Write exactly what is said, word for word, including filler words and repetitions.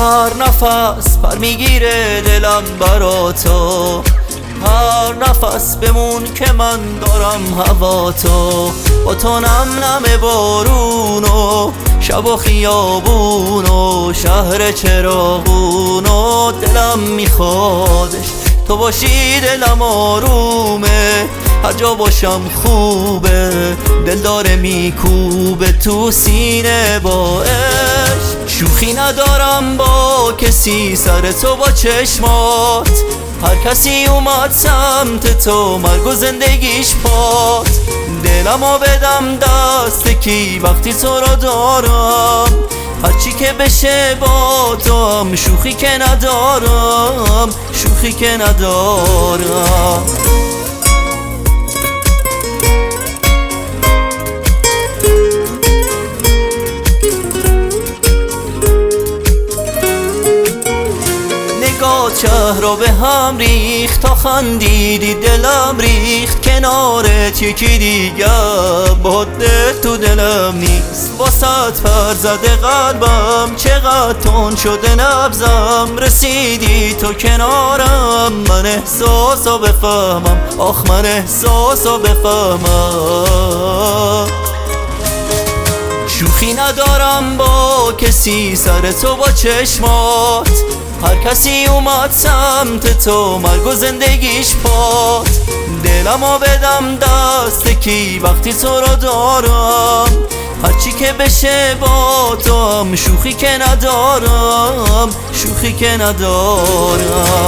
هر نفس پر میگیره دلم برا تو، هر نفس بمون که من دارم هوا تو. با تو نم نم بارون و شب و خیابون و شهر چراغون و دلم میخوادش تو باشی دلم آرومه، هر جا باشم خوبه دل داره میکوبه تو سینه با عشق. شوخی ندارم با کسی سر تو با چشمات، هر کسی اومد سمت تو مرگ و زندگیش پات. دلمو بدم دست کی وقتی تو رو دارم، هرچی که بشه با تو هم شوخی که ندارم، شوخی که ندارم. شهر رو به هم ریخت تا خندیدی دلم ریخت کنارت یکی دیگه با دل تو دلم نیست. واسط پر زده قلبم چقدر تون شده نبضم، رسیدی تو کنارم من احساسا بفهمم، آخ من احساسا بفهمم. شوخی ندارم با کسی سر تو با چشمات، هر کسی اومد سمت تو مرگ و زندگیش پات. دلمو بدم دست کی وقتی تو رو دارم، هرچی که بشه با تو هم شوخی که ندارم، شوخی که ندارم.